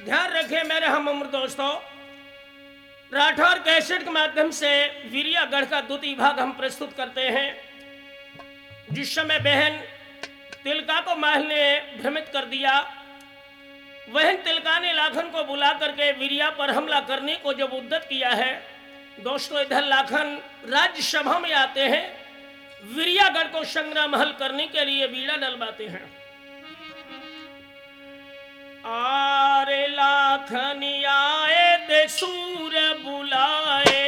ध्यान रखें मेरे हम उम्र दोस्तों, राठौर कैसेट के माध्यम से वीरियागढ़ का द्वितीय भाग हम प्रस्तुत करते हैं। जिस समय बहन तिलका को महल ने भ्रमित कर दिया, वह तिलका ने लाखन को बुला करके वीरिया पर हमला करने को जब उद्यत किया है, दोस्तों इधर लाखन राज्यसभा में आते हैं, वीरियागढ़ को संग्राम हल करने के लिए बीड़ा डलवाते हैं। आरे लाखन आए ते सूर बुलाए,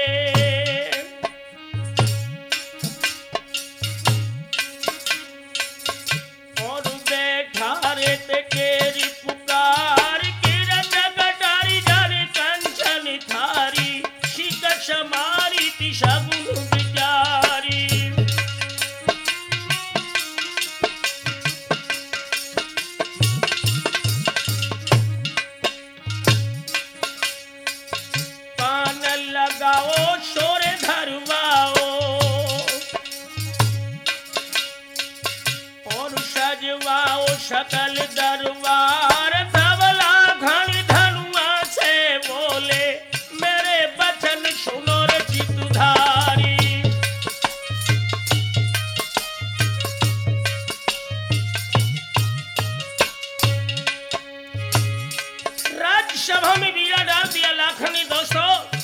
और बैठा रे ते केरी पुकार, किरण गटारी जाने कंचन थारी, शिकष मारी तिशा गुरु विचारी। लगाओ शोर धरवाओ, और सजवाओ सकल दरबार, धवला घड़ी धनुआ से बोले, मेरे बचन सुनो रे चितुधारी। राज्यसभा में बीड़ा डाल दिया लाखन ने दोस्तों।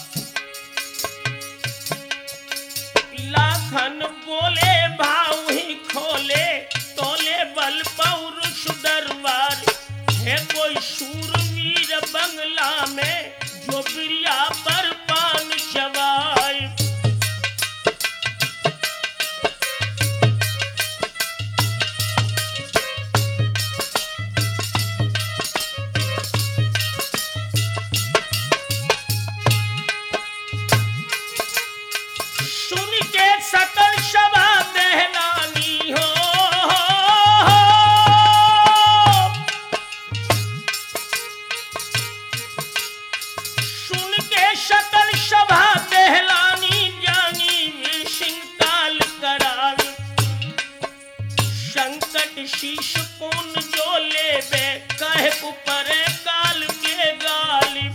लाखन बोले भाव ही खोले, तोले बल पौरुष दरबार, है कोई शूरवीर बंगला में, जो बिरिया पर पान चबाए। सकल सभा दहलानी हो, सुन के सकल सभा दहलानी, जानी सिंह काल करावी, संकट शीश कौन जो लेबे, कहे ऊपर काल के गाली।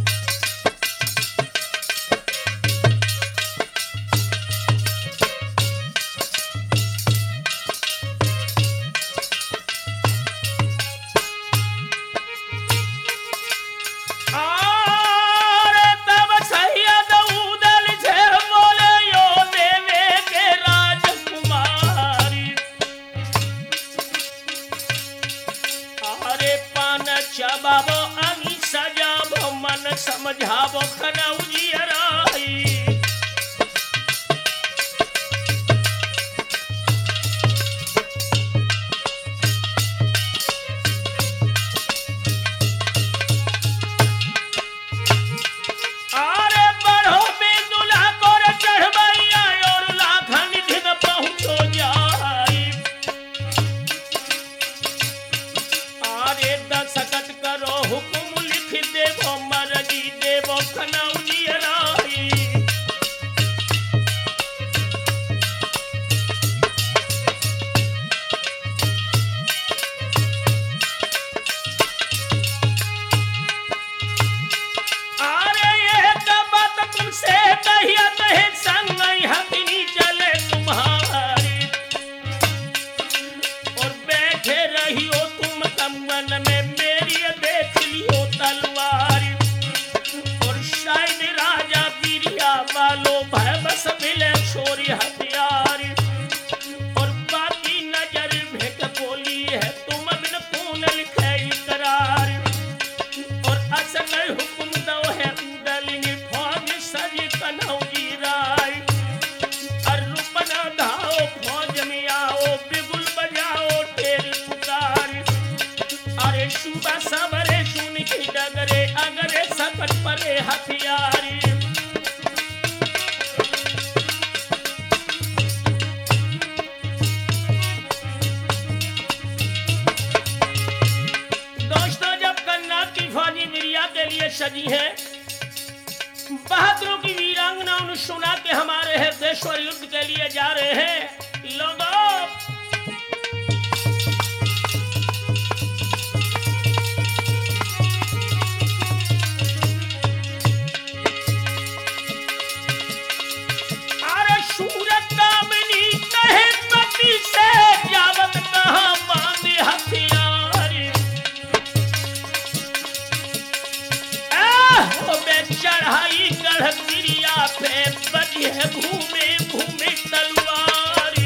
चबाबो अंगी सजाबो, मन समझाबो खनौजी राई। आरे बढ़ो बेदुला कोर चढ़बैया, और लाखन दिन पहुंचो जाई। आरे दस्तखत करो हुकुम लिख देवो, मर्जी देवो खनौजी राई। आरे ये बात तुमसे कहिया कहे संग हथिनी चले तुम्हारी, और बैठे रहियो तुम कमन में, मेरी देख लियो तलवारी। और शायद राजा वीरिया वालों भय बस मिले छोरी हथियारी, और बाकी नजर भेक बोली है, तुम बिन कौन लिखे करार। और असल हुक्म दो है दलिनी फौज सज कन्हौजी राय, और रुपना धाओ फौज में आओ, बिगुल बजाओ ढेर पुकार। अरे सुबह सवरे सुन की डगरे, अगरे सकट परे हथियारी। दोस्तों जब कन्ना की फौजी वीरिया के लिए सजी है, बहादुरों की वीरांगनाओं ने सुना कि हमारे हृदयेश्वर युद्ध के लिए जा रहे हैं। लोगों घूमे घूमे तलवारी।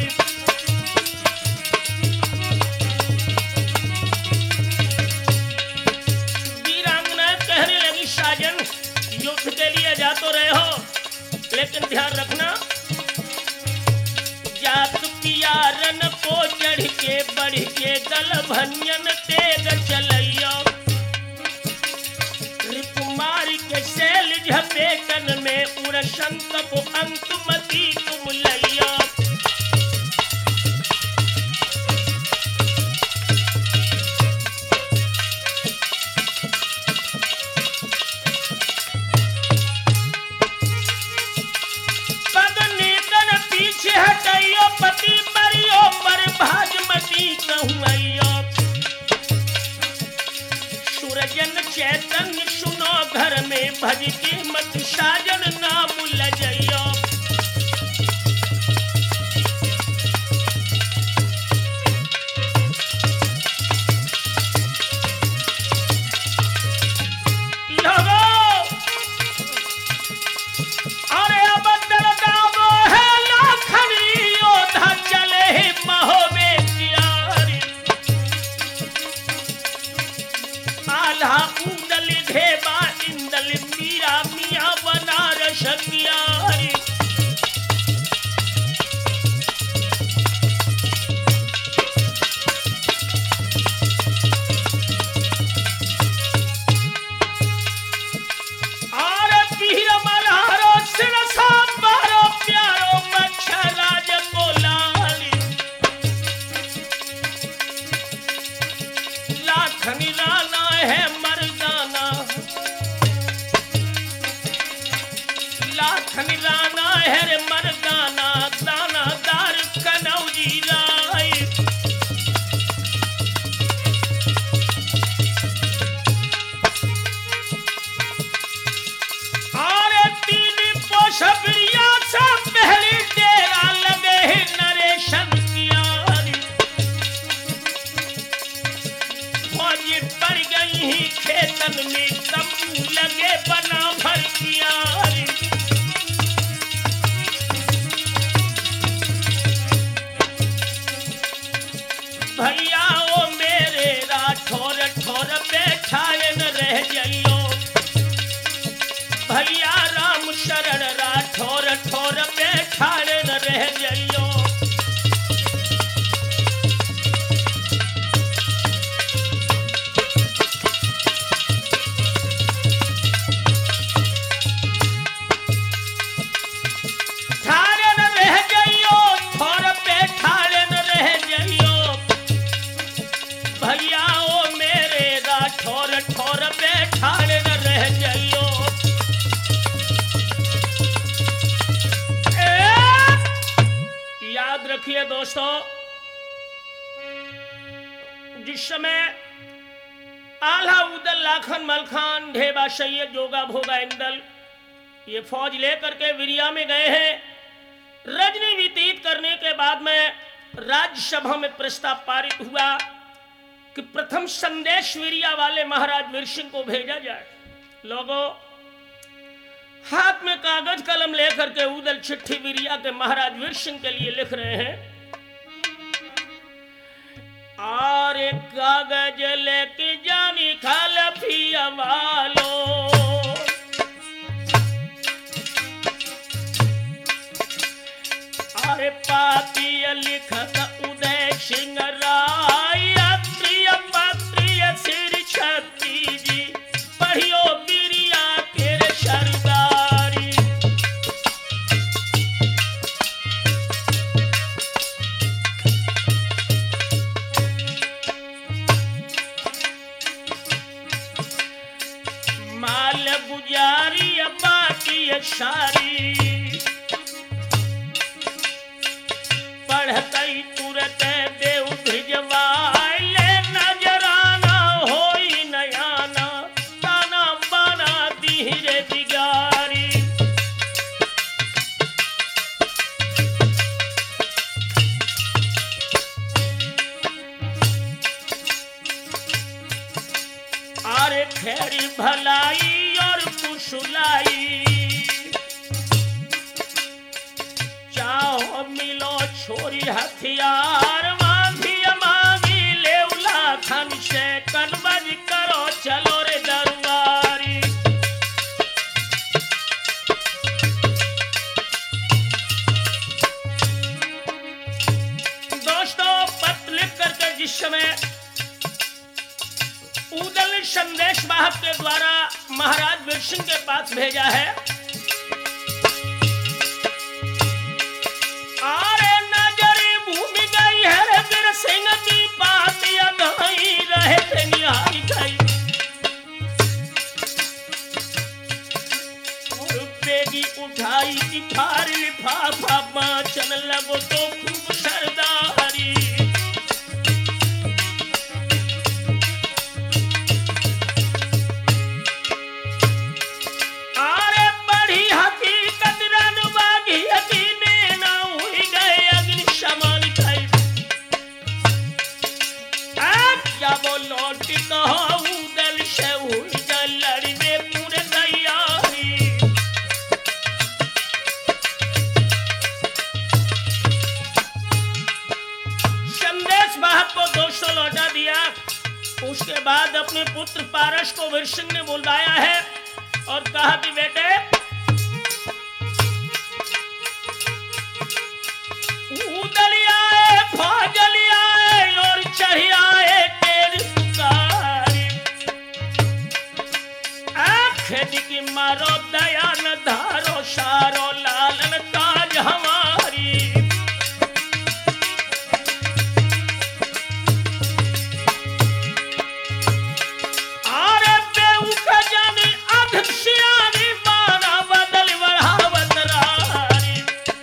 वीरांगना कहने लगी साजन युद्ध के लिए जा तो रहे हो, लेकिन ध्यान रखना जात पियारन को चढ़ के बढ़ के दल भनियन तेग चलैया। रिपुमारी के शैल झपेटन में उड़शंक को अंतमती तुम लैया। पीछे हटाइयो पति मरियो पर भाजमती कहूँइयो। सूरजन चैतन्य सुनो घर में भज के मत साजन नाम लजइयो। भैया ओ मेरे राठौर ठौर बैठाए न रह जाइयो। भैया राम शरण राठौर ठौर बैठाए न रह जाइयो। रखिए दोस्तों, जिस समय आल्हा उदल लाखन मलखान ढेबा सैयद जोगा भोगा इंदल ये फौज लेकर के विरिया में गए हैं। रजनी व्यतीत करने के बाद में राज्यसभा में प्रस्ताव पारित हुआ कि प्रथम संदेश विरिया वाले महाराज वीर सिंह को भेजा जाए। लोगों हाथ में कागज कलम लेकर के उदल चिट्ठी विरिया के महाराज वीर सिंह के लिए लिख रहे हैं। और कागज लेके जानी खाल पिया वालो, अरे पाती लिखत उदय सिंह राय प्रिय प्रिय श्री छत्ती जी पढ़ियो विरिया के सरदारी। माल गुजारी बाकी सारी पढ़तई तुरत देव भिजवाए नजराना होई नयाना ताना बाना धीरे दिगारी। अरे खैरी भलाई और कुशलाई मिलो छोरी हथियार मांगी मांगी लेवला खन से कनबज करो चलो रे दरबारी। दोस्तों पत्र लिख करके जिस समय उदल संदेश वाहक के द्वारा महाराज वीर सिंह के पास भेजा है, आरे नजरी भूमि गई है रे वीर सिंह की बात अधाई रहे थे निहारी गई। और बेगी उठाई की फार लिफाफा बाँचन लगो तो खूब सरदारी। आरे बड़ी हकीकत रनबागी यकीने ना हुई गए अग्निशमन खाई। जब लौट कहो उदल से हुई गए लड़ने पूरे तैयारी। संदेश वाहक को 200 लौटा दिया। उसके बाद अपने पुत्र पारस को वीर सिंह ने बुलाया है और कहा कि बेटे उदलियाए फौजलियाए और चढ़ियाए तेरी पुकारी। खेत की मारो दया न धारो सारो लालन ताज हमारी। आरे बेऊ का जाने अधसियानी मारा बदल बढ़ावत रारी।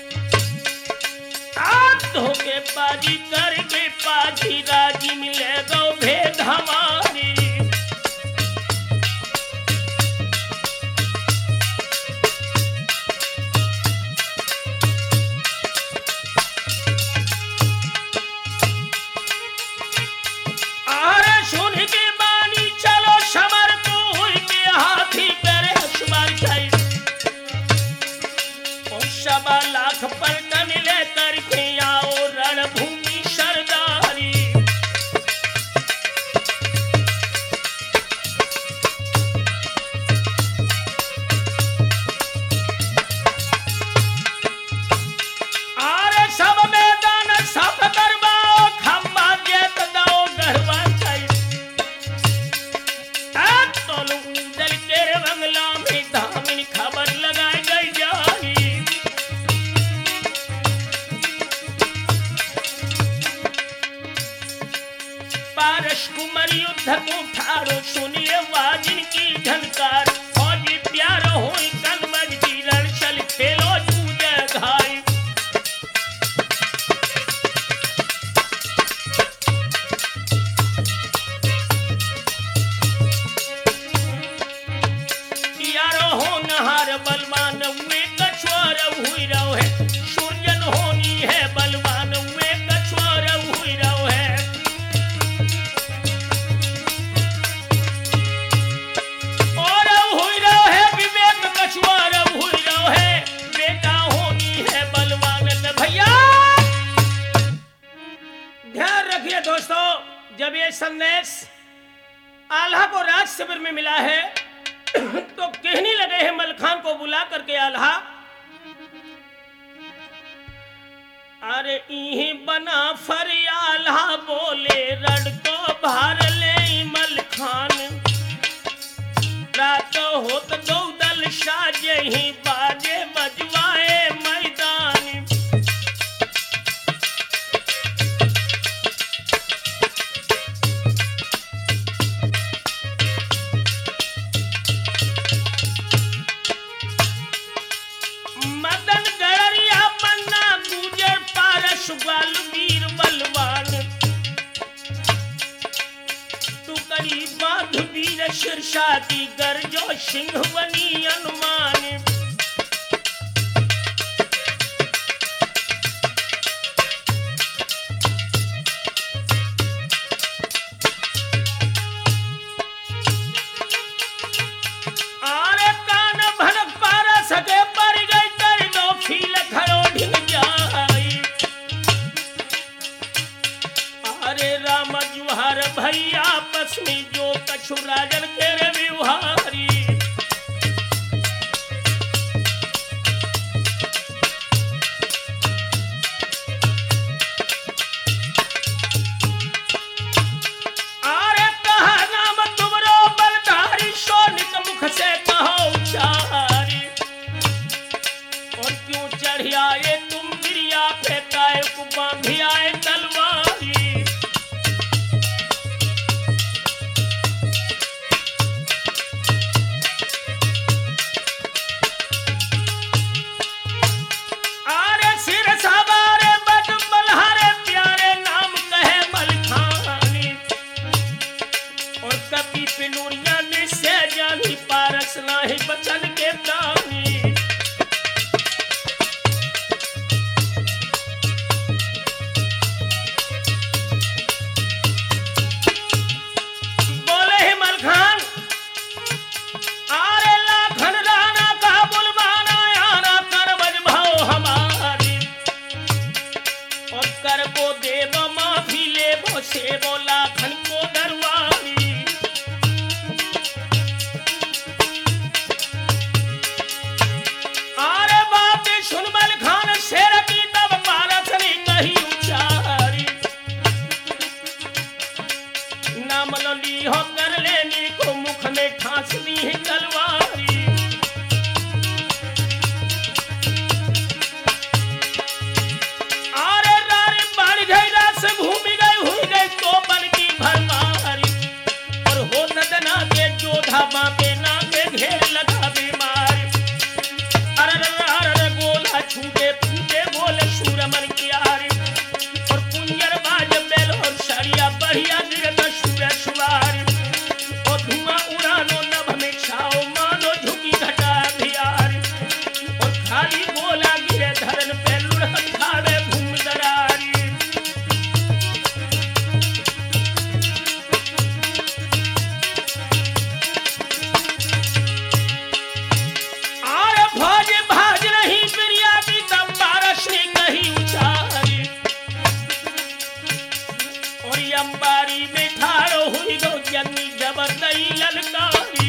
धोखे बाजी करके पाजी राजी मिले दो भेद हमारी। आरे सुन के बानी चलो समर को हुई के हाथी करे हसुमार चाहिए। और 1.25 लाख पलटन ले करके आओ रणभूमि सरदारी। आरे सब मैदान सब करवाओ खंबा जेत दो गढ़वा चाहिए। तो उदल के बंगला में धामिन खबर लगाई गई जाही। पारस कुमार युद्ध को ठारो सुनिए वाजिन की झनकार। फौजी प्यार होई कनबज की रणछल खेलो जूझे घाई। यारो हो नहार बलवान हुए कछुआर हुई रहो है। सूर्यन होनी है बलवान हुए कछुआर हुई रहो है। और हुई रहो है विवेक कछुआर हुई रहो है। बेटा होनी है बलवान न भैया। ध्यान रखिए दोस्तों, जब ये संदेश आल्हा को राज शिविर में मिला है तो कहने लगे हैं मलखान को बुला करके आल्हा, अरे इही बना फरियाला बोले रड़ को भार ले मलखान। रात होत दौदल साजे ही बाजे बजवाए मैदान। मदन गड़रिया मन्ना गुजर पारस ग्वाल वीर बलवान। तू करी बाध वीर शिरशादी गरजो सिंह बनी अनुमान। आरे कान भनक पारस के पर गई कर दो फील खड़ो ढिग जाई। कछु राजन के रे व्यवहारी। आरे कहा नाम तुमरो बलधारी, सोनिक मुख से कहो उचारी। और क्यों चढ़ी आए तुम गिरिया, फेंकाए को बांधी आए तलवारी। आरे सिर सवारे बद बलहारे, प्यारे नाम कहे मलखानी। और कभी पिनुरिया में से जानी, पारस नाही बचन के प्राणी। बोले ही मलखान, आरे लाखन राणा का बुलवाना, आना करवज भाव हमारी। और कर को देव माफी ले वो से वो लाखन को दरवारी। आरे बातें सुन मलखान, शेर की तब पारस ने कही उचारी। नाम लो ली हो कर लेने को, मुख में ठास दी है तलवारी। आरे रारी बाढ़ गई, रास घूमी गई, हुई गई तो बल की भरमारी। और हो नदना के जोधा बापे ना के घेर लगा बीमारी। अरे गोला छूटे फूटे बोले सूरमन की आरी। और पुंजर बाज बेल और सरिया बढ़िया गिरता सूर्य सुवारी। और धुआं उड़ानो नभ में छाओ, मानो झुकी घटा धियारी। और खाली गोला गिरे धरन पे, लुढ़क खावे भूम दरारी। आरे भाज भाज नहीं प्रिया की तब पारस ने कही उचारी। और ये अंबारी में ठाड़ो हुई दो जन्नी, जबरदई ललकारी।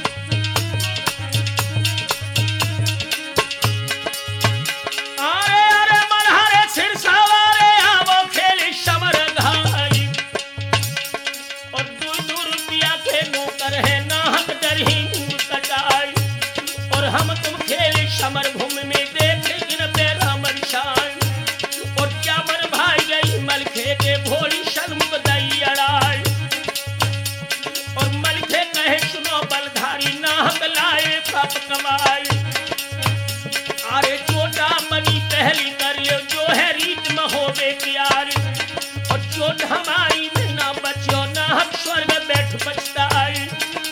आरे आरे मल्हारे सिर सवारे, आवो खेली समर घाई। और दूर दूर रुपया के नौकर है, नाहक डरही मुंह कटाई। और हम तुम खेले समर भूमि में, देखे इन पे रामन शान। और क्या मन भाई गई मलखे के, भोली सन्मुख दई अड़ाई। और मलखे कहे सुनो बलधारी, नाहक लाए पाप कमाई। आरे चोटा मनी पहली करियो, जो है रीत में होवे प्यारी। और चोट हमारी में ना बचियो, नाहक स्वर्ग बैठ पछताई।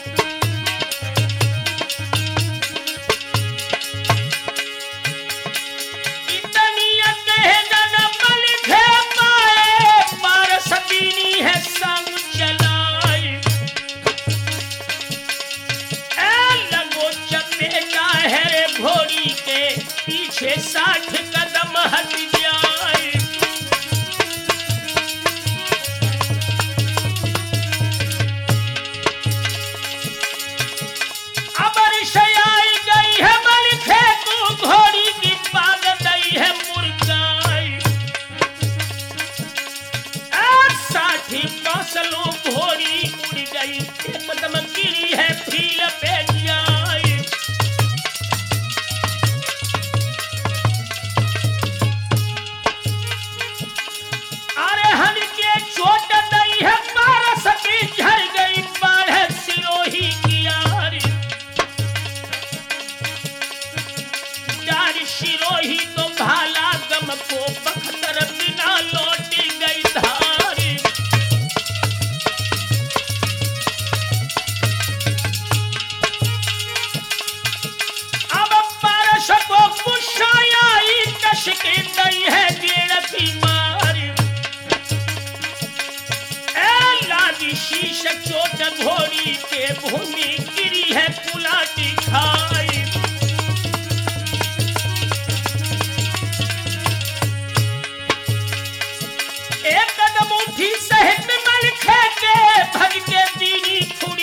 इतनी कहे न मलखे पाए, पारस दीनी है संग चलाई। ए लगो चपेटा है रे घोड़ी के, पीछे 60 कदम हट जाए। अब रिश्याई गई है मलखे को, घोड़ी की पाग दई है मुर्गाई। 60 कौसलों घोड़ी उड़ गई, एकदम गिरी है फील पे जाई। अरे हन के चोट दई है, पारस की झड़ गई बाढ़ सिरोही की आरी। डार सिरोही तो भाला गम को, बख्तर बिना लौटी गई धारी। अब पारस को गुस्सा आई, कश के दई है गिरती मारी। ए लादी शीश चोट घोड़ी के, भूमि गिरी है कुलाटी खाई। एक कदम उठी सहित मलखे के, भज के दीनी खुड़ी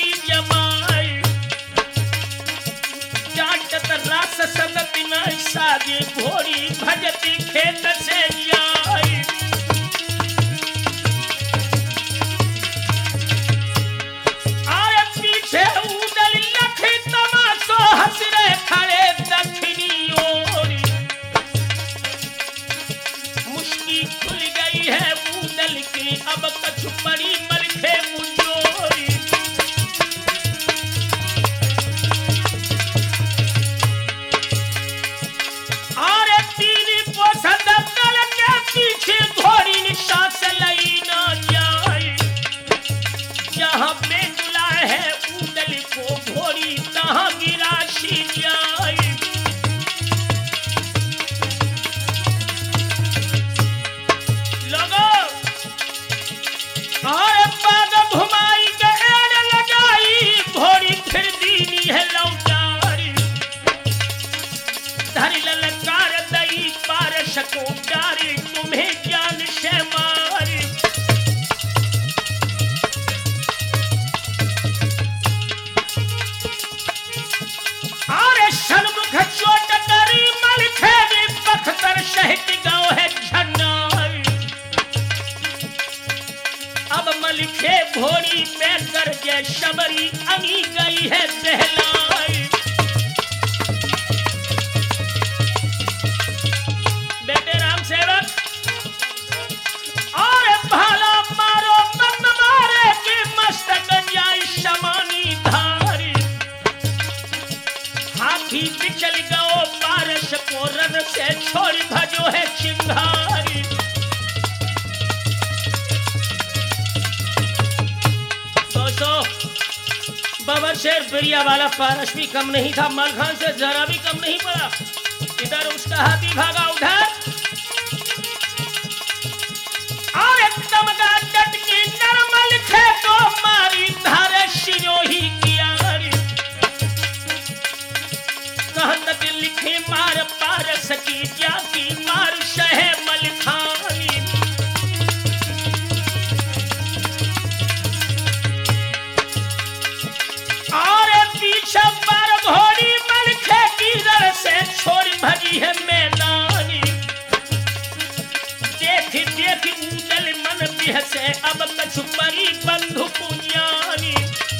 खेत से जाई। आए पीछे उदल लखी तमाशो हंस रहे खड़े दक्षिणी ओर। मुश्किल खुल गई है उदल की अब कछु पड़ी मलखे मुंजोरी। पीछे घोड़ी निशा से लई ना जाए। जहां बेंदुला है उदल को घोड़ी तहां गिराशी जाए। लोगो और पाग घुमाई के एड़ लगाई घोड़ी फिर दीनी है लौटारी। धरी ललकार दई पारस को डारी तुम्हें ज्ञान से मारी। आरे सन्मुख चोट करी मलखे भी पखतर सहित गाँव है झन्नाई। अब मलखे घोड़ी पे कर जय शबरी अनी गई है बहलाई। बेटे राम सेवक और भाला मारो बंद मारे के मस्तक जाई शमानी धारी। हाथी पिछल गओ पारस को रन से छोड़ भजो है चिंगारी। दोस्तों बाबा शेर बिरिया वाला पारस भी कम नहीं था, मलखान से जरा भी कम नहीं पड़ा। इधर उसका हाथी भागा उधर और एकदम का डटकी नरमल खेतो मारी धारे शिरोही कियारी। कहत लिखे मार पारस की जाती मार शहे मलखानी। और पीछे पर घोड़ी मलखे की दर से छोड़ भजी है मैदानी। देख देख उदल मन बिहसे अब कछु परी बंधु पुण्यानी।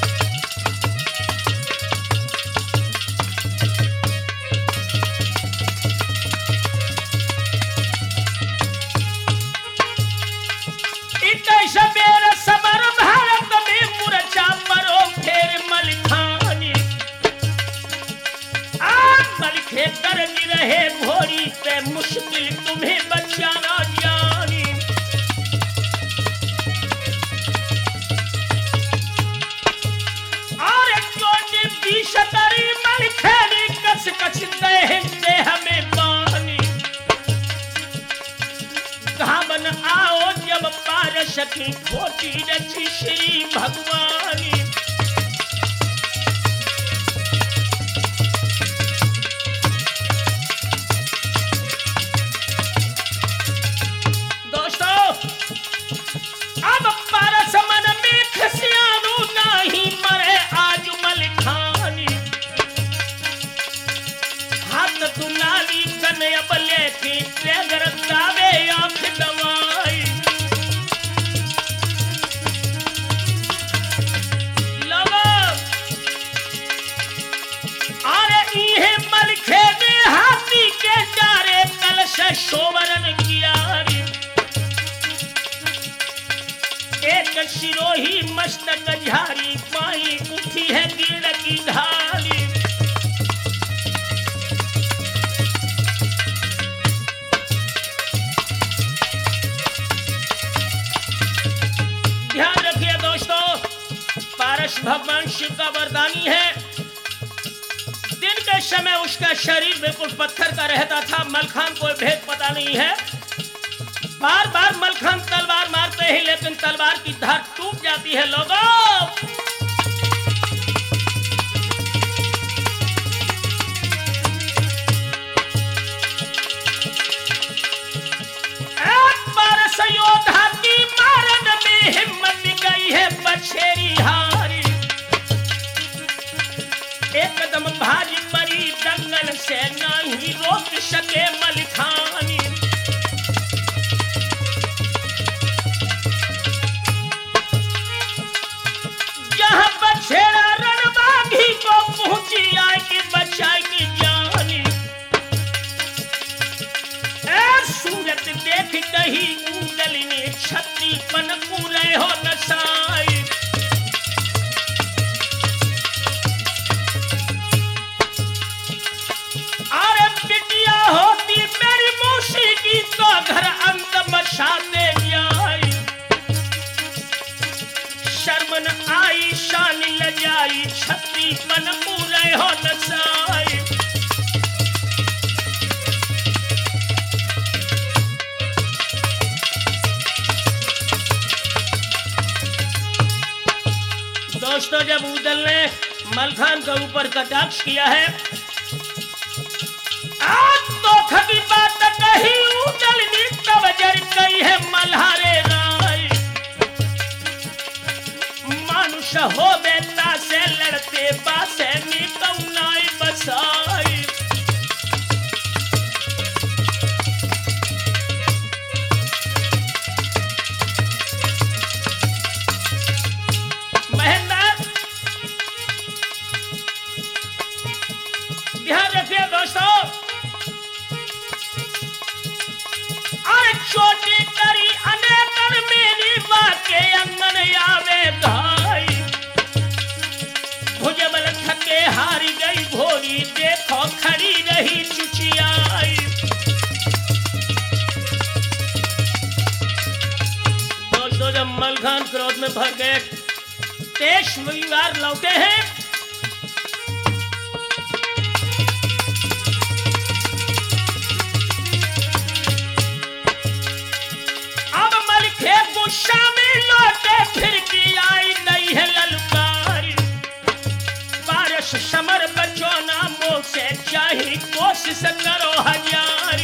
इतै सबेर सबर भारत में मुरचा परो फेर मलखानी। मलखे दर्द रहे घोड़ी पे मुश्किल तुम्हें बचाना जानी। और चोटी बीस करी मलखे ने कस कस दे हमें पानी। घावन आओ जब पारस की खोटी रची श्री भगवानी। अब पारस मन में खसियानु नहीं मरे आज मलखानी। हाथ दुलाली कन अब लेके ट्रेगर दावे आंख दवाई। लगा अरे इहे मलखे में हाथी के डारे कल से शोभन कियारी। एक शिरोही मस्तक झारी पाई उठी है गिर की ढाली। ध्यान रखिए दोस्तों, पारस भगवान शिव का वरदानी है। दिन के समय उसका शरीर बिल्कुल पत्थर का रहता था। मलखान को भेद पता नहीं है। बार बार मलखान तलवार मारते हैं लेकिन तलवार की धार टूट जाती है। लोगों पारस योद्धा की मारन में हिम्मत गई है बछेरी हारी। एकदम भारी पड़ी दंगल से नहीं रोक सके मलखानी। जाय की जानी। ए सूरत देख दही उदल ने छत्री पन पूरे हो नसाई। अरे बिटिया होती मेरी मौसी की तो घर अंत मचाते जाई। शर्म न आई शान लजाई छत्री पन पूरे हो नसाई। दोस्तों जब उदल ने मलखान के ऊपर कटाक्ष किया है, आज तो खबी बात कही उदल ने तब जर कही है मल्हारे राय। मानुष हो बेटा से लड़ते बासे निकौनाई बसाई। ध्यान रखिए दोस्तों, अरे छोटी करी अनेकन मेरी बाके अंगन आवे धाई। भुजबल थके हारी गई भोरी देखो खड़ी रही चुचियाई। दोस्तों जब मलखान क्रोध में भर गए, तेज परिवार लौटे हैं। शामिल लौटे फिर भी आई नहीं है ललकारी। बारिश समर बचो नामों से चाही कोशिश करो हजारी।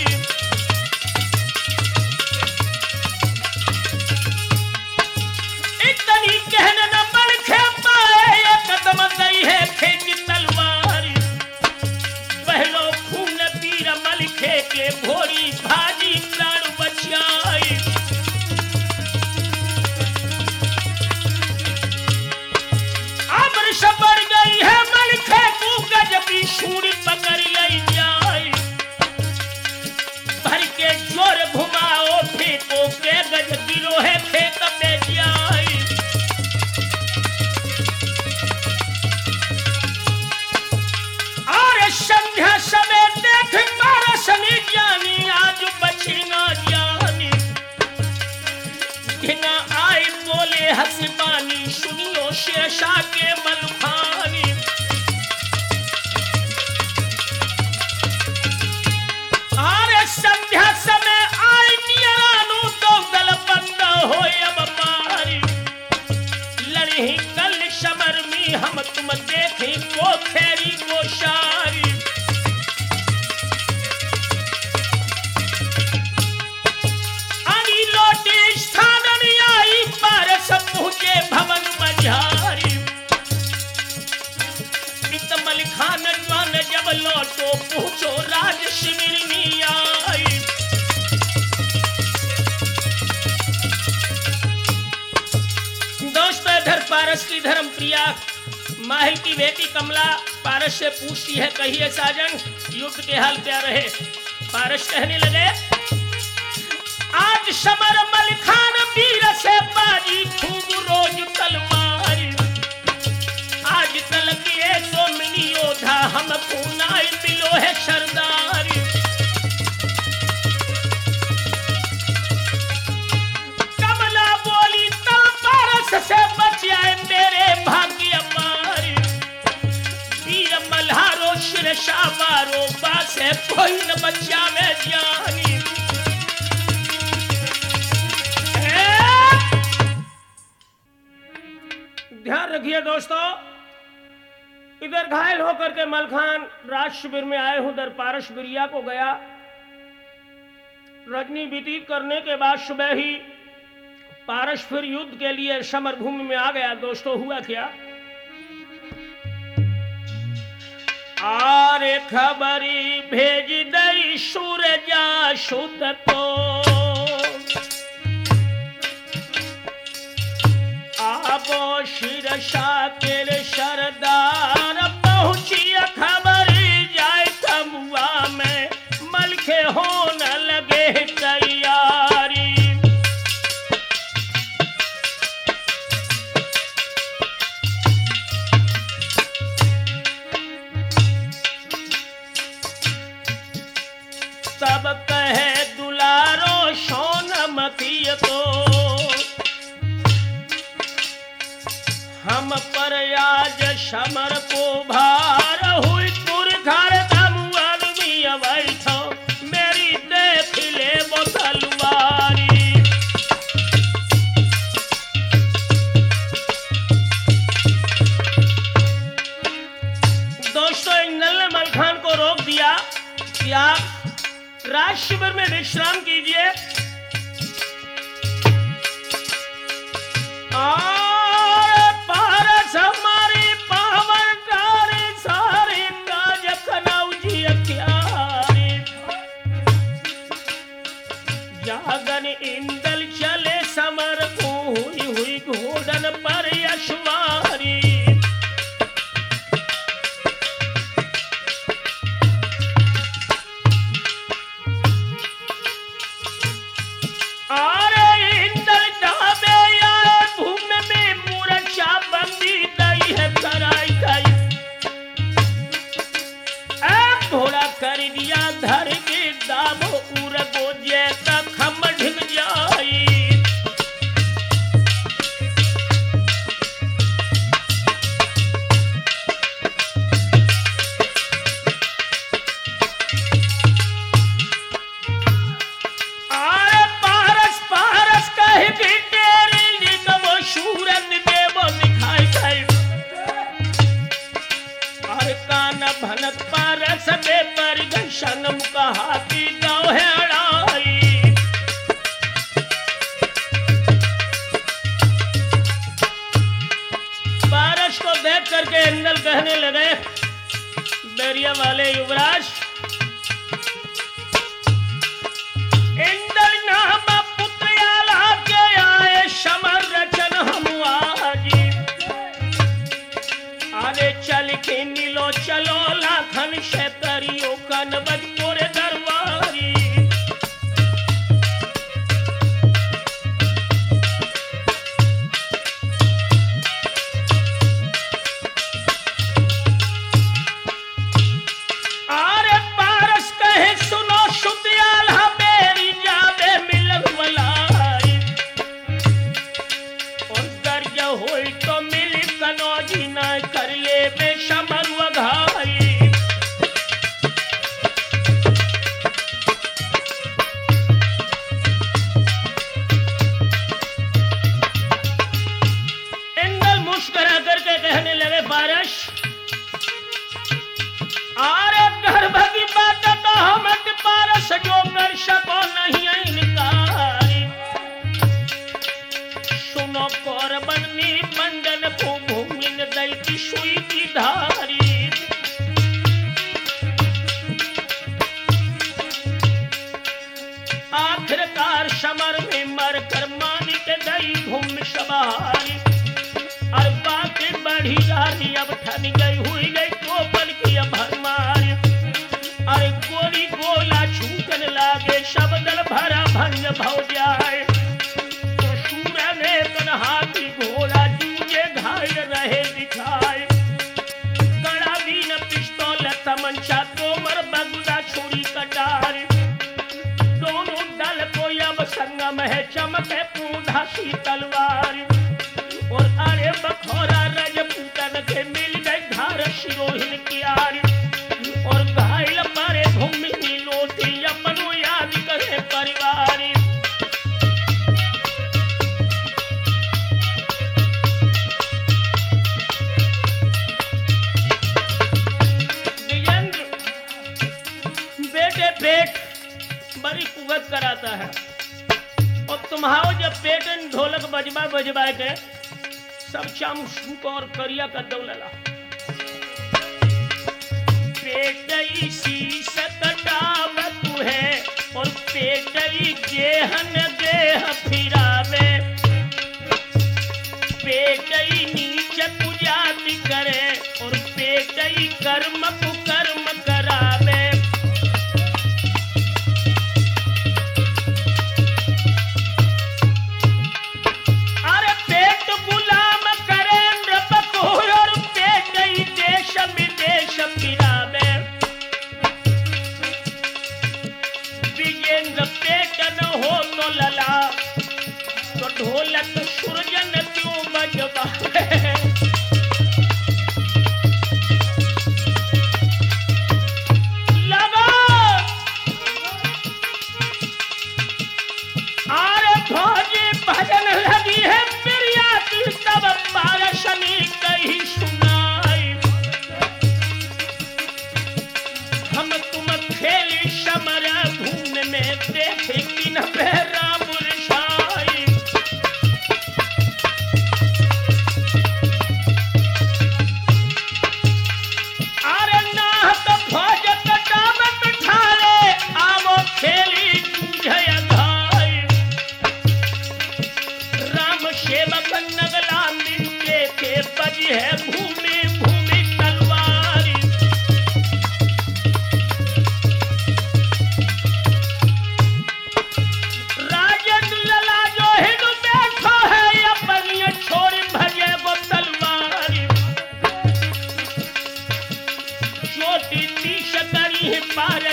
इतनी कहने न बल खे पाए एक कदम गई है खेची तलवारी। पहलो खून पीर मलखे के भोरी भाजी प्राण बचाई। बढ़ गई है मलखे को गजबी शूरी पकड़ लई जाए। भर के जोर घुमाओ फेंको के गज गिरो है खेत में जाए। और संध्या समय देख पारसनी जानी आज बची ना जानी। घिना आई बोले हसबानी सुनियो शेषा के मलखानी। अरे संध्या समय आई नियरानू तो दल बंद हो अब मारी। लड़ी कल समर में हम तुम देखी को खेरी को शारी। अनी लोटी स्थान आई पारस पहुंचे भवन मझारी। मलखान जवान जब लौटो पूछो राज शिविर में आई। दोस्तों इधर पारस की धर्म प्रिया माहिल की बेटी कमला पारस से पूछती है, कहिए साजन युद्ध के हाल क्या रहे। पारस कहने लगे, आज समर मलखान वीर से बाजी खूब रोज तलवारी। आज कल के तो मिनी योद्धा हम पुनाई मिलो है सरदारी। कमला बोली तो पारस से बचाए मेरे भाग्य मारी। वीर मल्हारो शिरसा मारो बासे कोई न बचावे जानी। ध्यान रखिए दोस्तों, इधर घायल होकर के मलखान राज शिविर में आए हूं दर पारस बिरिया को गया। रजनी व्यतीत करने के बाद सुबह ही पारस फिर युद्ध के लिए समर भूमि में आ गया। दोस्तों हुआ क्या, आरे खबरी भेज दई सूरजा सुत को। आबो शिरसा के सरदार पहुंची खबरी तो हम पर आज समर को भार हुई तुर घर दमुअन में बैठो मेरी देख ले वो तलवारी। दोस्तों इंदल ने मलखान को रोक दिया कि आप राज शिविर में विश्राम कीजिए और पारस हमारी पावन तारी सारी काज कनौजी क्यारी। जागन इंदल चले समर को हुई हुई घोड़न पर यशवारी। कर दिया धर के दाबो उर गोजे तक हम ढिग जाई। आरे पारस पारस कहे कि तेरी लिंग वो सूरत देवो दिखाई खाई। और कान भनक पारस बे पर घनश्याम का हाथी गाँव है अड़ाई। पारस को देख करके इंदल कहने लगे बैरिया वाले युवराज इंदल नाम पुत्र आला के आए समर रचन हम आजी। आरे चल के नीलो चलो लाखन शेतरियो कनबज तोरे दरबारी। आरे पारस कहे सुनो सुतियाल मेरी जावे मिलन वलाई। और गर्ज होई तो मिली कनौजी ना कर ले बे समर वघाई। इंदल मुस्कुरा करके कहने लगे पारस आरे गर्भ की बात तो हम पारस जो कर सको नहीं इनकारी। सुनो कौरबन में मंडन को भूमिन दैती सुई की धारी। आखिरकार समर में मर कर मानिक गई घूम सवारी। और बाकी बढ़ी जाती अब ठन गई हुई गई कोपल की भरमारी। अरे गोली गोला छूटन लागे सब दल भरा भंग भव जाए। तो सूर्य ने तन हाथी घोड़ा जूझे घायल रहे दिखाए। कड़ा बीन पिस्तौल तमंचा तोमर बगुला छुरी कटार। दोनों दल को अब संगम है चमके पूधा सी तलवार। और अरे बखोरा रजपूतन के मिल गई धार शिरोहिन की आरी। और घायल मारे भूमि लोटी अपनो याद करे परिवारी। विजेंद्र बेटे पेट बड़ी कुवत कराता है। और तुम्हारो जब पेट ढोलक बजबा बजबा के सब चाम सूप और करिया का दौलला। पेट शीश कटावत है और पेट जेहन देह फिरावे। पेट नीच पुजाति करे और पेट कर्म कुकर्म करावे। अरे पेट गुलाम करे नृप और पेट देश विदेश फिरावे। विजेंद्र पेट न हो तो लला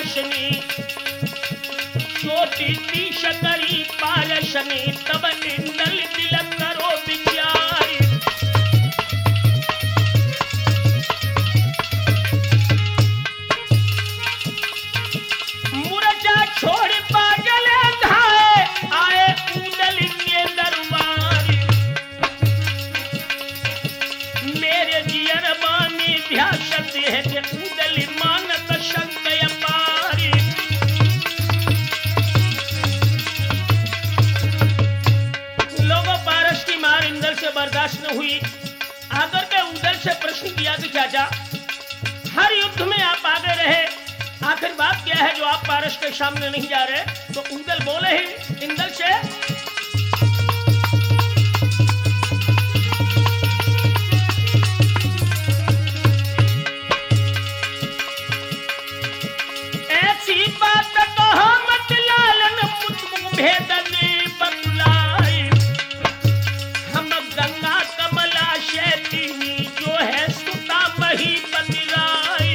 पारसनी छोटी तीश करी पारसनी तब इंदल दिल करो विचार मुरझा छोड़ पागल धाए आए उदल के दरबार मेरे जियर बानी ध्यासत है कि उदल मानत शंकय पारी लोगों पारस की मार इंदल से बर्दाश्त न हुई आकर के उदल से प्रश्न किया कि चाचा हर युद्ध में आप आगे रहे आखिर बात क्या है जो आप पारस के सामने नहीं जा रहे तो उदल बोले ही इंदल से ऐसी बात तो मत लालन मुझको भेदने बतलाई हम गंगा कमला शैलिनी जो है सुता मही बतलाई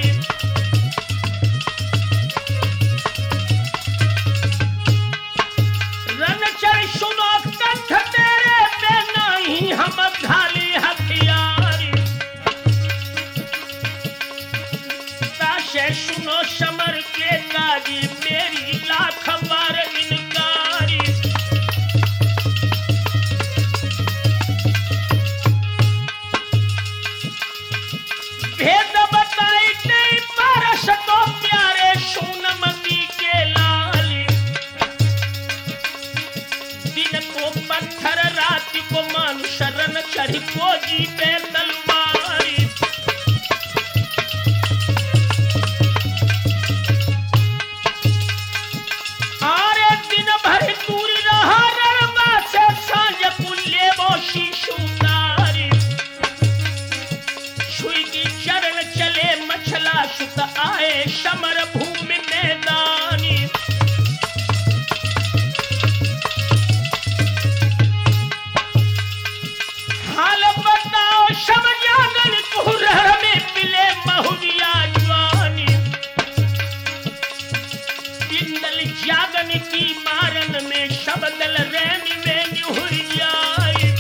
रणचर सुनो कंठ तेरे पे नहीं हम घाली हथियारी ताशे सुनो समर के काजी मेरी लाख बार इनकारी भेद बताई नहीं पारस तो प्यारे सोनमती के लाली दिन को पत्थर रात को मानुष रन चढ़ी को जीते तलवारी आरे दिन भर दूर रहा रणबा से सांझ कुल्ले वो शिशु तारी छुई की चरण चले मछला सुत आए समर भूमि मैदानी हाल बताओ शब जागन कुहर में पिले महुरिया जवानी इंदल जागन की मारन में शबदल रैनी में निहुर जाए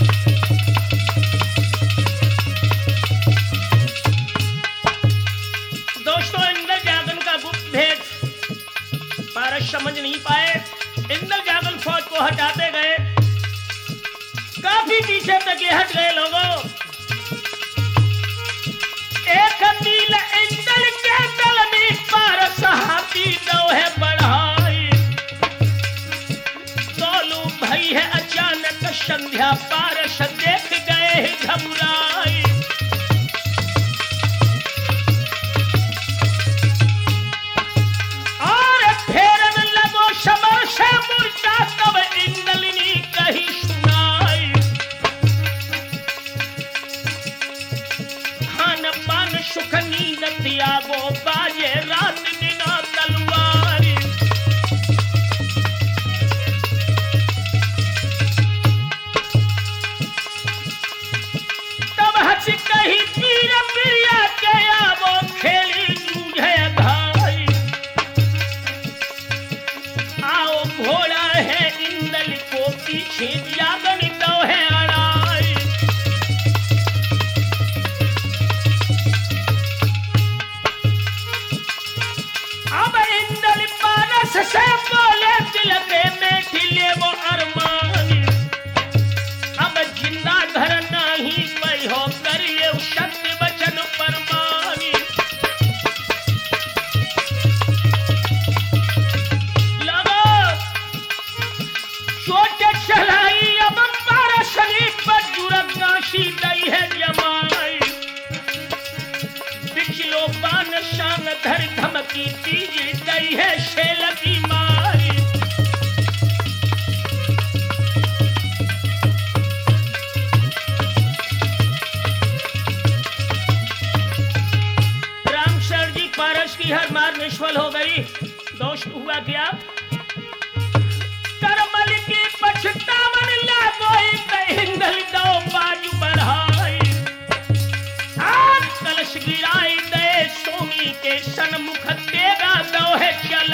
दोस्तों इंदल जागन का गुप्त भेद पारस समझ नहीं पाए इंदल जागन फौज को हटाते गए काफी पीछे तक ये हट गए लोगों एक मील इंदल के दल में पारस हाथी दो है बढ़ाई दोनों भाई है अचानक संध्या पारस देख गए घबराई और फेरन लगो समर से मुर्चा तब इंदलिनी कही सुनाई खान पान सुख नींद त्यागो बाजे रात दिना तलवारी तब हंस कही वीर प्रिया के आवो खेली जूझे घाई आओ घोड़ा है इंदल को पीछे जागन दो है अड़ाई अब इंदल पारस से बोले दिल पे में खिले वो अरमानी अब जिंदा घर नहीं पई हो करिए सत्य वचन परमानी लगो सोच चलाई अब पारस पर जुरत काशी दई है जमाई पिछलो बान शान धर धमकी तीज गई है शेल की मारी रामशर जी पारस की हर मार निष्फल हो गई दोस्त हुआ क्या करमल की पछतावन लागोई हिंदल दो बाजू बढ़ाई आग कलश गिराई दे सोनी के सन्मुख तेगा दो है चल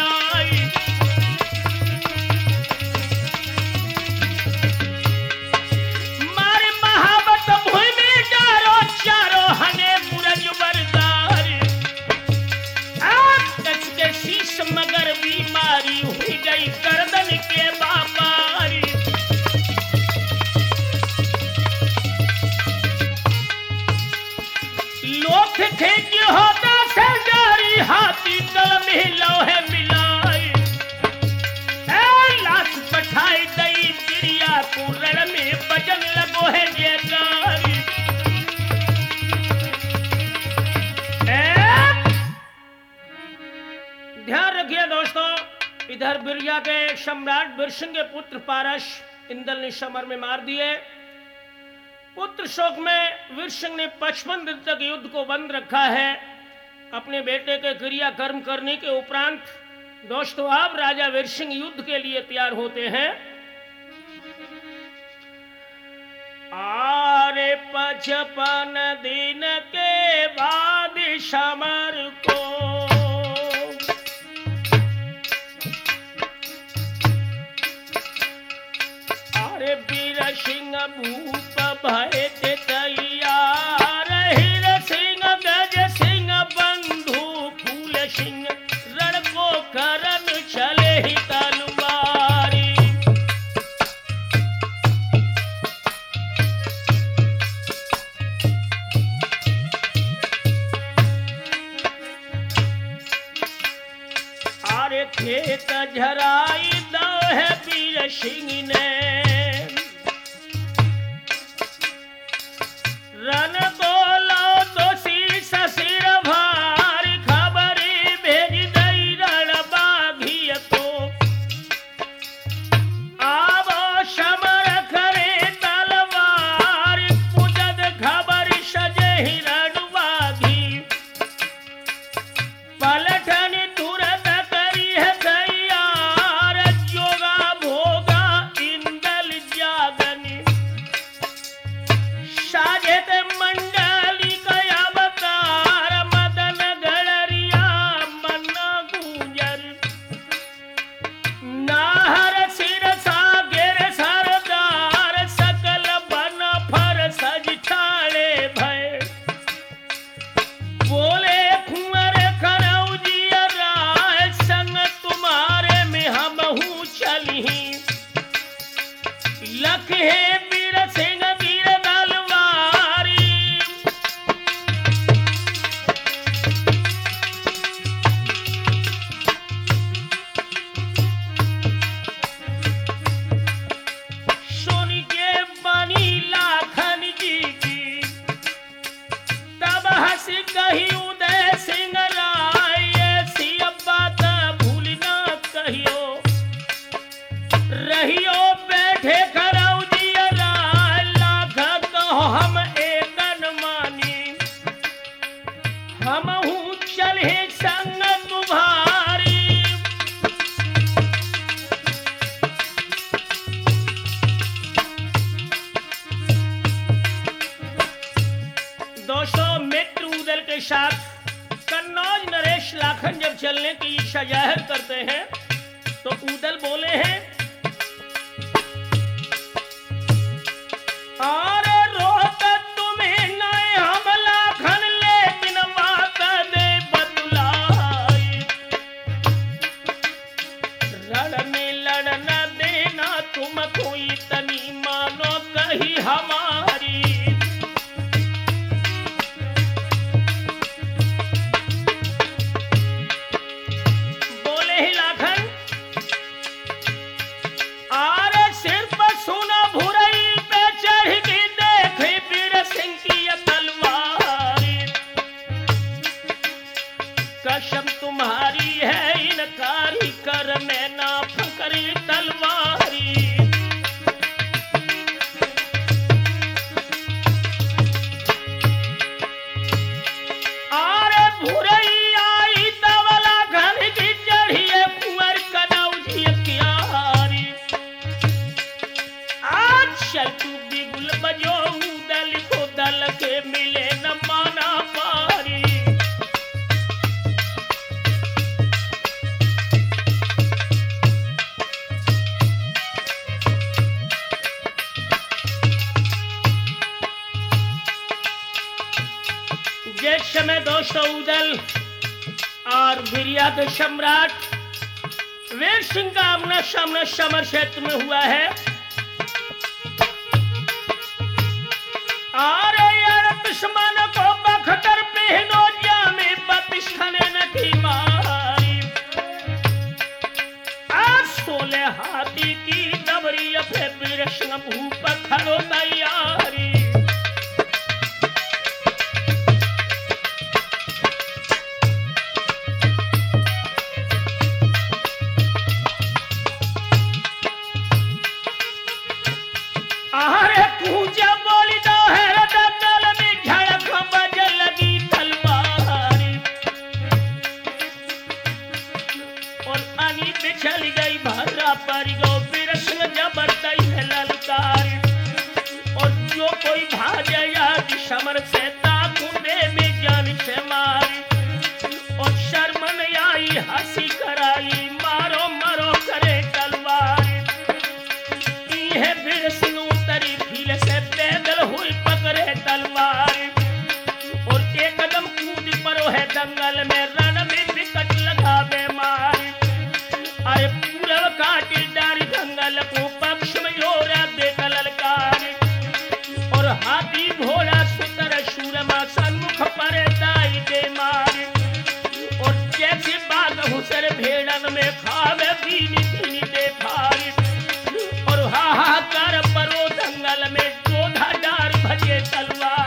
गर्दन के बापारी। लोथ खींच होता से जारी हाथी कल मिलो है मिलाई। लाश पठाई दई चिड़िया को रण में बजन लगो है जयकारी। ध्यान रखिए दोस्तों, इधर बिरिया के सम्राट वीरसिंह के पुत्र पारस इंदल ने समर में मार दिए। पुत्र शोक में वीरसिंह ने 55 दिन तक युद्ध को बंद रखा है। अपने बेटे के क्रियाकर्म करने के उपरांत दोस्तों अब राजा वीरसिंह युद्ध के लिए तैयार होते हैं। आरे 55 दिन के बाद समर को वीरसिंह भूप भय तैयार। हीर सिंह गज सिंह बंधु फूल सिंह रण को करन चले ही तलवारी। आरे खेत झराई दो है वीरसिंह ने। रन बोलो तो शीश सिर भार खबरी भेज दई रण बाघी को। आवो समर करे तलवार पूजद खबर सजे ही रण बाघी। पलटन तुरंत करी है तैयार जोगा भोगा इंदल जागनी। साजे मंडली का अवतार मदन गड़रिया मन गुजर। नाहर सिर सागर सरदार सकल बन फर सज ठाड़े भय। बोले कुंवर करौजिया राय संग तुम्हारे में हम हूँ चली। लख है वीरसिंह वीर कही उदय सिंह राय। ऐसी बात भूल ना कहियो। रहियो बैठे करौजिया राय लाख कहो हम एकन मानी। हम हूँ चले संग तुम्हारी। दोस्तों मित्र उदल के साथ कन्नौज नरेश लाखन जब चलने की इच्छा जाहिर करते हैं तो उदल बोले हैं और रोत तुम्हें नए हम लाखन लेकिन बात दे बतलाई। रण में लड़ना देना तुम कोई तनी मानो कही हमारी। कसम तुम्हारी है इनकारी कर मैं ना फकरी तलवारी। आरे भुरई आई तवला घर की चढ़िए कुंवर कनौजी क्यारी। आज चल तू बिगुल बजो दल को दल के मिले न माना पारी। जिस समय दोस्तों उदल और बिरिया के सम्राट वीर सिंह का आमना सामना समर क्षेत्र में हुआ है। अरे यार दुश्मन को बख्तर पहनो जामे बतिशने न की मारी। आज 16 हाथी की डबरी अपने वीर सिंह भूप खड़ो तैयारी। चली गई भर्रा पर गो बिरसन जबरदस्त है ललकार। और जो कोई भागे याद समर से ताकुंडे में जान से मारी। और शर्मन आई हंसी कराई मारो मारो करे तलवार। ये बिरसन उतरी भील से पैदल हुई पकड़े तलवार। और एक कदम कूद पड़ो है दंगल में रण में विकट लगा बेमार। अरे पूरब काटी डारी दंगल को पक्ष में योरा बेटा ललकार। और हाथी घोड़ा सुतर शूरमा सन्मुख पर दाई दे मार। और जैसे बाघ हुसर भेड़न में खावे पीनी पीनी दे फार। और हाहाकार परो दंगल में जोधा डार भजे तलवार।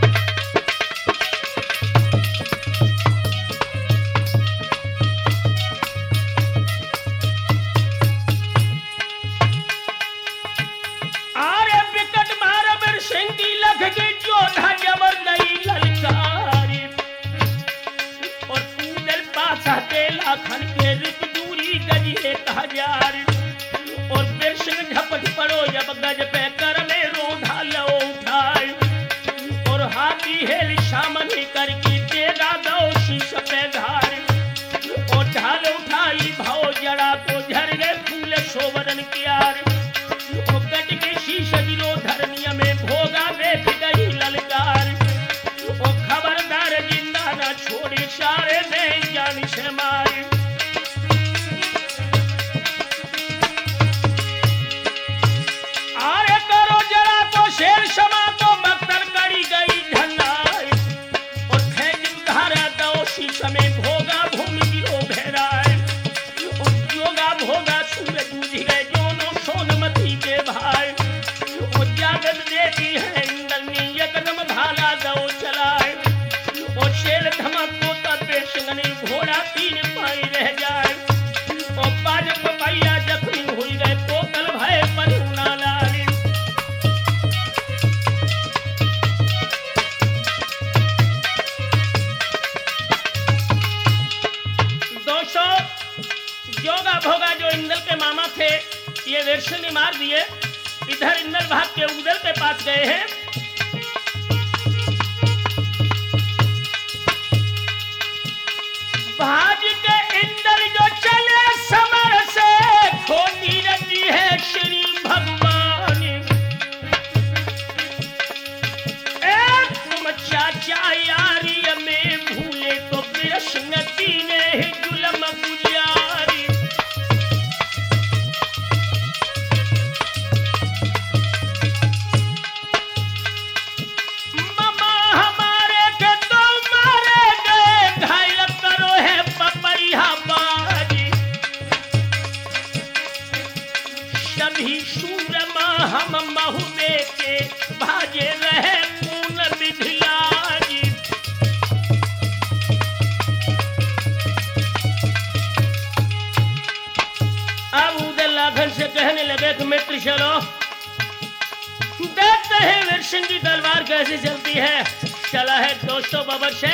लाखन के रित दूरी गज 1000। और बिरसिंह झपट पड़ो जब गज पे कर में रोधा लो उठाए। और हाथी हेल सामने करके देगा दो शीश पे धार। और ढाल उठाई भाव जड़ा तो झर गए फूल शोभन क्यार। और गज के शीश दिलो धरनिया में भोगा देख गई ललकार। और खबरदार जिंदा न छोड़ी सारे ने जान से मारी। अरे करो जरा तो शेर समा तो मक्तल करी गई ढंगाई। और खेज धारा दो शीश में भोगा भूमि गिरो भेराए। और जोगा भोगा सूरज बूझ गए दोनों सोनमती के भाई। और जागत देती है इंद्रनी एकदम भाला दो चलाए। और शेर धमक को तब बेशंगनी घोड़ा 3 पाई रह जाए। और बाज पपैया जख्मी हुई गए पोतल भय परुना लाली। दोस्तों जोगा भोगा जो इंदल के मामा थे ये वीरसिंह ने मार दिए। इधर इंदल भाग के उदल के पास गए हैं। भाज के इंदल जो चले समर से खोटी रची है श्री भगवान। तुम चाचा यारी में भूले तो बिरसिंह दीने ही जुलम गुजारी। मामा हमारे के तो मारे गए घायल करो है पपैया बाजी। सभी सूरमा हम महुए के भाजे रहे पून बिधिलाजी। अब उदल लाखन से कहने लगे कि मित्र चलो देखते हैं वीरसिंह की तलवार कैसे चलती है। चला है दोस्तों बबर से।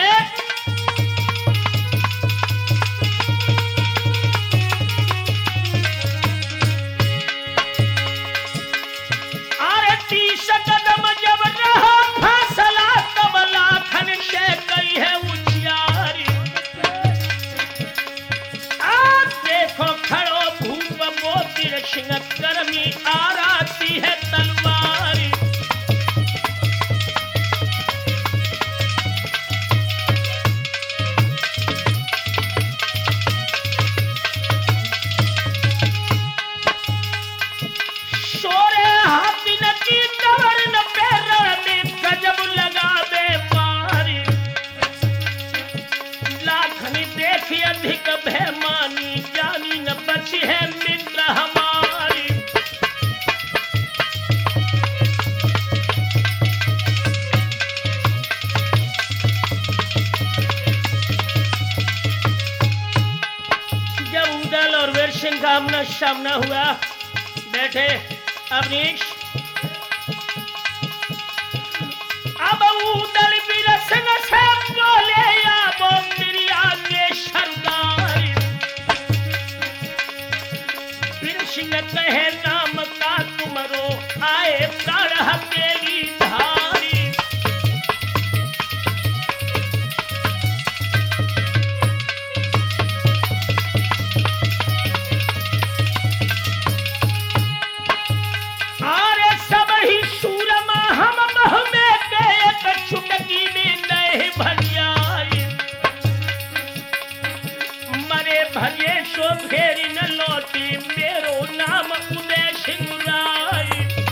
अरे 30 कदम जब रहा फासला तब लाखन से कही है उचियारी। आज देखो खड़ो भूप मोती वीरसिंह करमी आराती है तलवारी। धनी देखी अधिक भयमानी, जानी न बची है मित्र हमारी। जब उदल और वीर सिंह का आमना सामना हुआ, बैठे अवनीश, अब उदल वीर सिंह से बोले आबो मेरी आगे सरदार। वीर सिंह कहे नाम का तुमरो, आए प्राण हथेली धारी। आरे सब ही सूरमा हम मह में गए, कछुटकी में नहीं भरियाई। मरे भजे सो फेरी न लौटी, मेरो नाम उदय सिंह राय।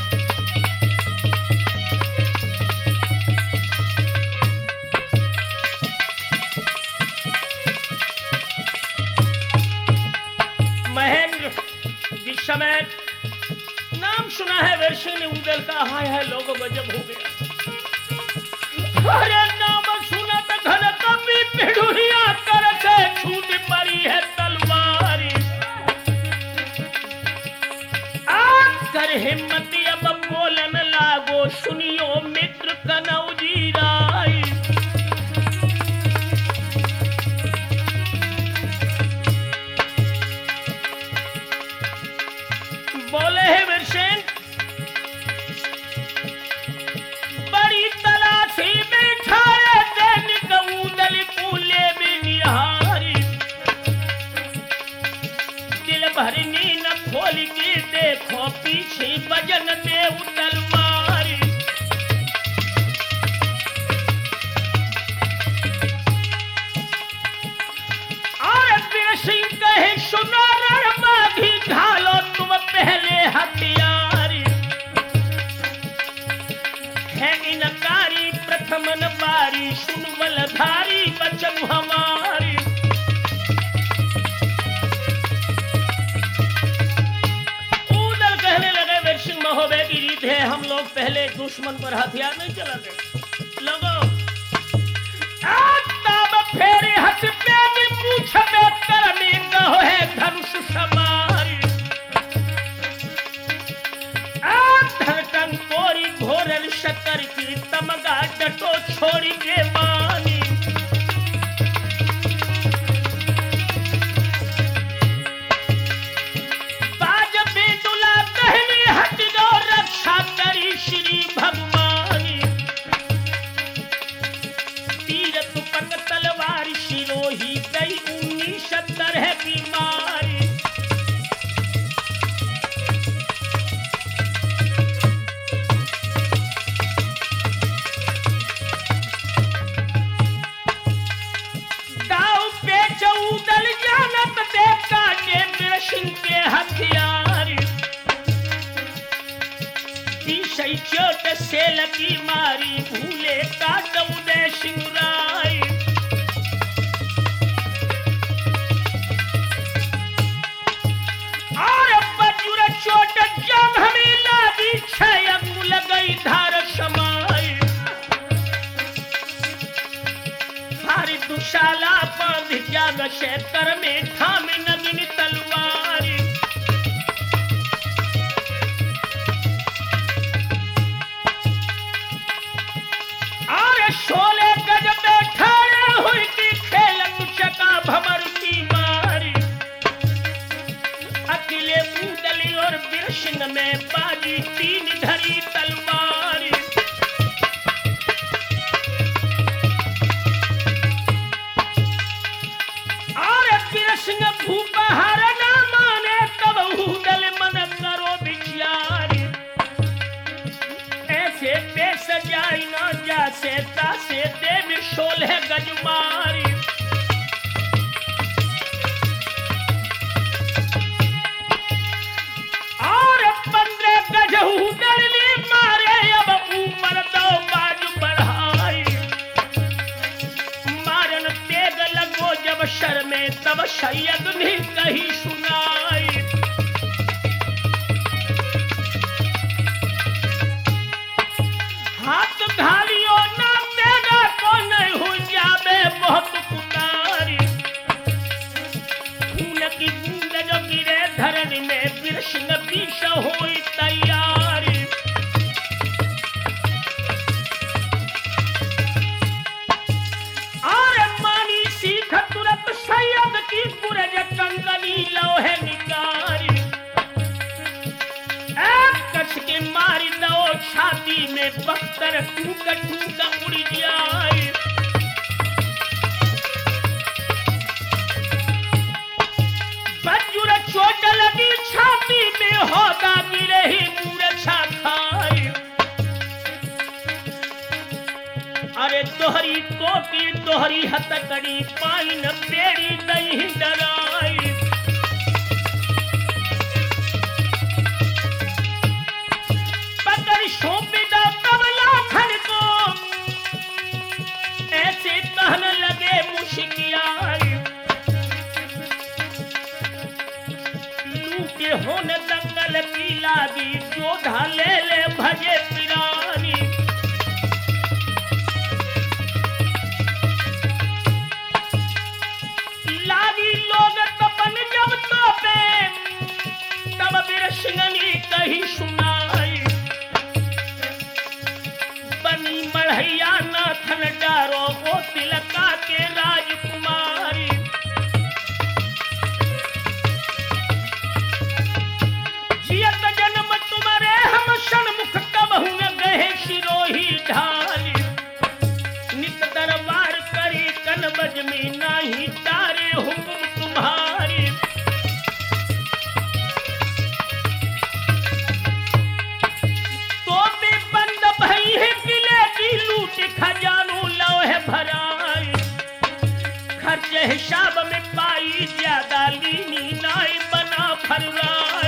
महेंद्र जिस समय नाम सुना है वीर सिंह ने उदल का, हाय हाय लोगों गजब हो गया। अरे नाम सुना तो घन कभी पिढ़ुरिया कर से छूट पड़ी है तलवारी। आप कर हिम्मत अब बोलन लागो, सुनियो मित्र कनौजी राय। बोले है वीर सिंह, बड़ी तलाशी में ठाए दैनिक उदल कूले में निहारी। दिल भरनी न खोल के देखो, पीछे वजन में उदल मारी। और वीर सिंह कहे सुनो रणबागी, ढालो तुम पहले हथियारी। है इनकारी प्रथम न बारी, सुन बलधारी बचन हमारी। उदल कहने लगे वीर सिंह महोदय की रीत है, हम लोग पहले दुश्मन पर हथियार नहीं चलाते। लोगों तब फेरे हंस पे भी पूछ में करने कहो है धनुष समारी। धड़कन कोरी घोरल शक्कर की, तमगा डटो छोड़ी के मानी। बाज बेदुला कहनी हट गो, रक्षा करी श्री भगवानी। तीर तुपन तलवार शिरोही गई, 19 है बीमारी। दाव पे चौदल जानत देखा के वीर सिंह के हथियार। सही चोट से लगी मारी, भूले काट उदय सिंह राय। और बजुर चोट जब हमें लागी, छय अंगुल गई धार समाई। भारी दुशाला बांध जाग से, कर में थाम नगिन तलवारी। और 16 गज में ठाड़े हुई की खेल चका भमर की मारी। अकेले उदली और वीर सिंह में बाजी, 3 धरी तलवारी। और वीर सिंह भूपा हार ना माने, तब उदल मन करो बिचारी। ऐसे पेश जाई ना जासे, तासे देव 16 गज मारी। और 15 गज उदल मारे, अब ऊपर 2 बाजू बढ़ाई। मारन तेग लगो जब अवसर में तब सैयद ने कही सुनाई। हाथ घालियो ना मेरा को नहीं हो जावे बहुत पुकारी। खून की बूंद जो गिरे धरनी में बिरसिंह बीच हुई तैयारी। तुरंत सैयद की पुरज कंगनी लोहे निकारी। एक कस के मारी दो छाती में बख्तर टूक टूक उड़ जाए। बजुर चोट लगी छाती में होदा गिरे ही मूर्छा खाई। अरे दोहरी टोपी दोहरी हथकड़ी पाइन बेड़ी नहीं डराई। पकड़ सौंपी दो तबला खन को ऐसे कहने लगे मुश्कियाई। लूटे होने दंगल की लागी जोधा ले ले भजे पिरानी। तब बिरसिंगनी कही सुनाई। बनी मढ़ैया नाथन डारो वो तिलका के राजकुमारी। जियत जन्म तुम्हारे हम सन्मुख कबहु न गए सिरोही ढाली। नित दरबार करी कनबज में नाही तारे हुक्म तुम्हारी। खजानो लोहे भराई। खर्च हिसाब में पाई ज्यादा लीनी नाई बना फरवाई।